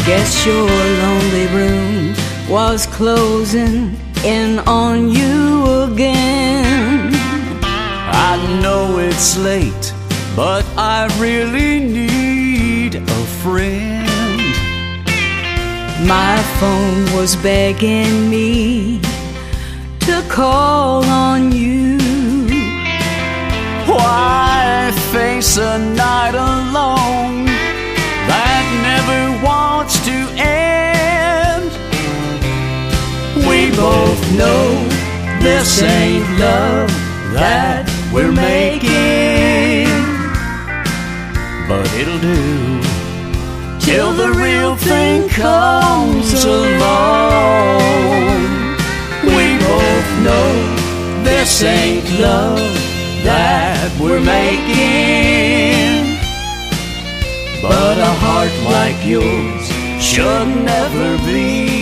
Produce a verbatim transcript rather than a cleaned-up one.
Guess your lonely room was closing in on you again. I know it's late, but I really need a friend. My phone was begging me to call on you. Why face a night alone that never wants to end? We both know this ain't love that we're making, but it'll do till the real thing comes along. We both know this ain't love that we're making, but a heart like yours should never be